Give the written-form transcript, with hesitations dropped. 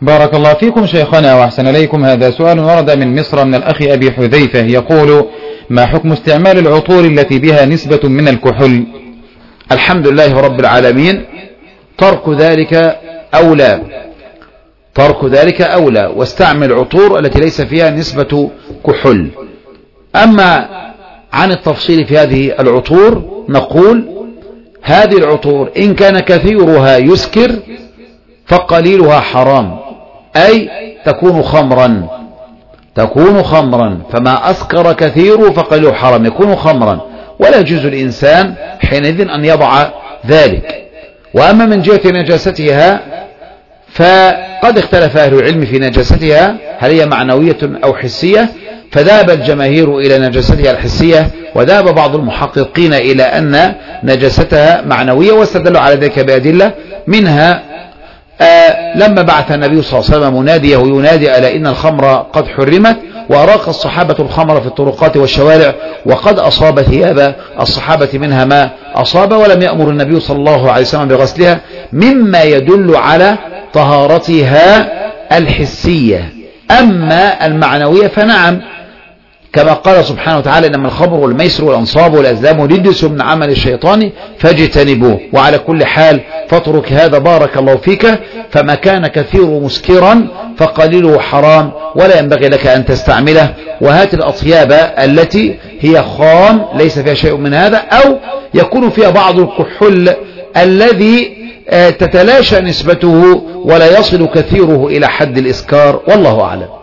بارك الله فيكم شيخنا وأحسن إليكم. هذا سؤال ورد من مصر من الأخ أبي حذيفة يقول: ما حكم استعمال العطور التي بها نسبة من الكحول؟ الحمد لله رب العالمين، ترك ذلك أولى، واستعمل عطور التي ليس فيها نسبة كحول. أما عن التفصيل في هذه العطور نقول: هذه العطور إن كان كثيرها يسكر فقليلها حرام، أي تكون خمرا، فما أسكر كثير فقليله حرام، يكون خمرا، ولا يجوز الإنسان حينئذ أن يضع ذلك. وأما من جهة نجاستها فقد اختلف أهل العلم في نجاستها، هل هي معنوية أو حسية؟ فذهب الجماهير إلى نجاستها الحسية، وذهب بعض المحققين إلى أن نجاستها معنوية، واستدلوا على ذلك بأدلة منها لما بعث النبي صلى الله عليه وسلم مناديه ينادي ألا إن الخمر قد حرمت، وأراق الصحابة الخمر في الطرقات والشوارع، وقد أصاب ثياب الصحابة منها ما أصاب، ولم يأمر النبي صلى الله عليه وسلم بغسلها، مما يدل على طهارتها الحسية. أما المعنوية فنعم، كما قال سبحانه وتعالى: إنما الخمر والميسر والأنصاب والأزلام رجس من عمل الشيطان فاجتنبوه. وعلى كل حال فاترك هذا بارك الله فيك، فما كان كثير مسكرا فقليله حرام، ولا ينبغي لك أن تستعمله. وهات الأطياب التي هي خام ليس فيها شيء من هذا، أو يكون فيها بعض الكحول الذي تتلاشى نسبته ولا يصل كثيره إلى حد الإسكار، والله أعلم.